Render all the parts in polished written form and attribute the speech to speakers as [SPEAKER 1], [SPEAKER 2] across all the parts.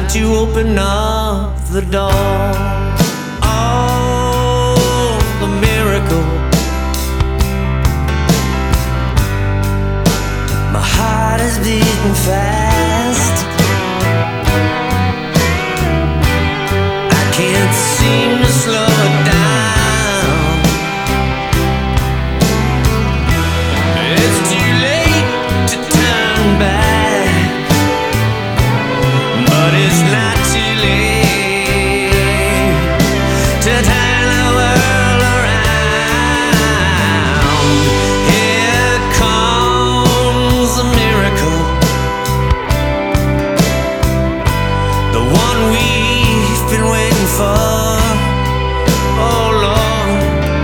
[SPEAKER 1] time to open up the door. Oh, the miracle. My heart is beating fast. I can't seem to slow it down. It's too late to turn back, but it's not too late to turn the world around. Here comes a miracle, the one we've been waiting for. Oh Lord,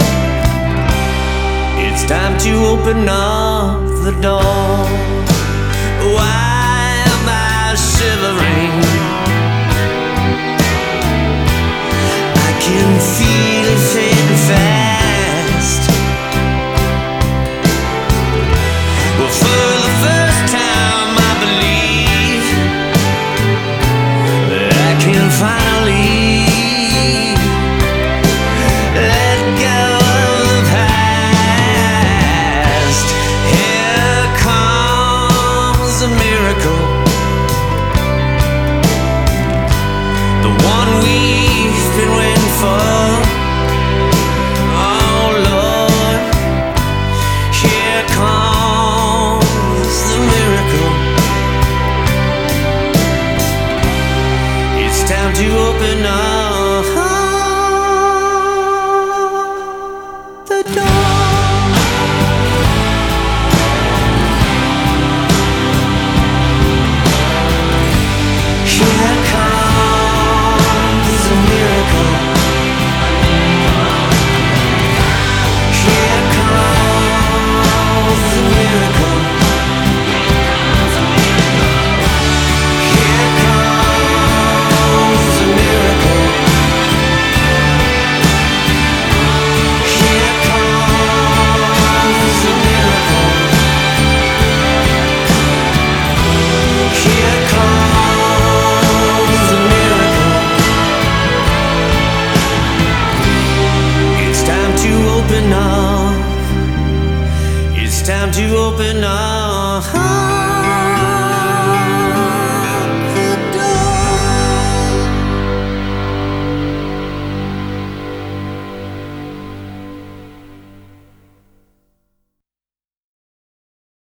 [SPEAKER 1] it's time to open up the door. Why am I shivering? I can feel it fade